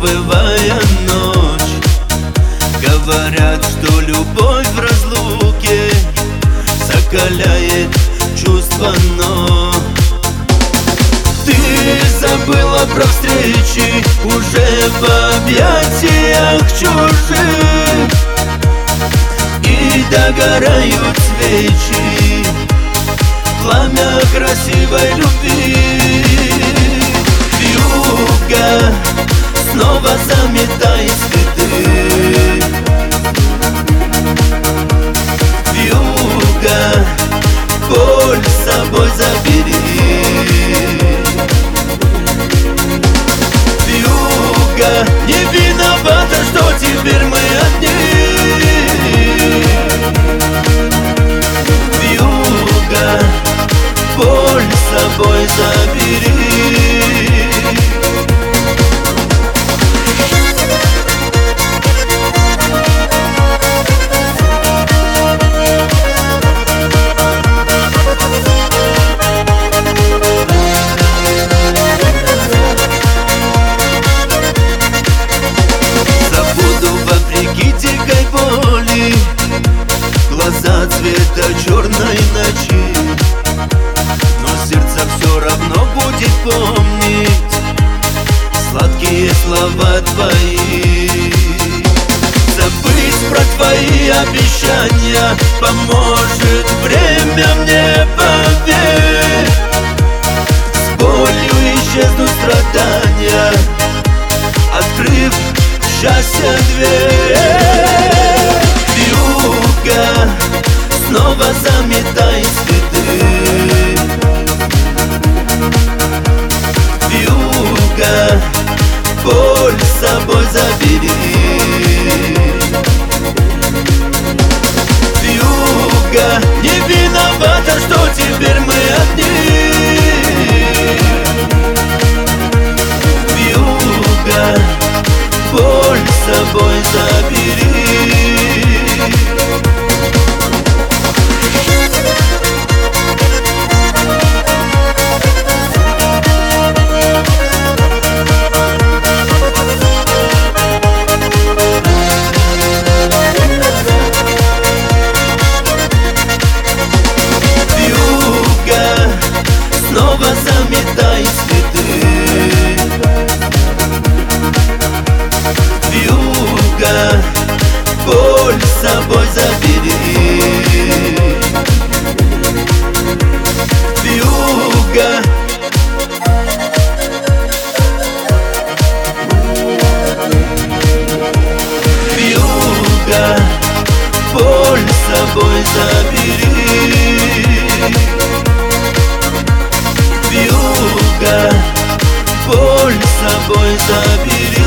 забывая ночь. Говорят, что любовь в разлуке закаляет чувства, но ты забыла про встречи уже в объятиях чужих, и догорают свечи, пламя красивой любви. Вьюга, снова заметай следы. Вьюга, боль с собой забери. Вьюга, не виновата, что теперь мы одни. Вьюга, боль с собой забери. Глаза цвета черной ночи, но сердце все равно будет помнить сладкие слова твои. Забыть про твои обещания поможет время мне, поверь. С болью исчезнут страдания, открыв счастье дверь. Вьюга, снова заметай следы. Вьюга, боль с собой забери. Вьюга, не виновата, что теперь мы одни. Вьюга, боль с собой забери. Снова заметай следы. Вьюга, боль с собой забери. Вьюга, вьюга, боль с собой забери. Вьюга, боль с собой забери.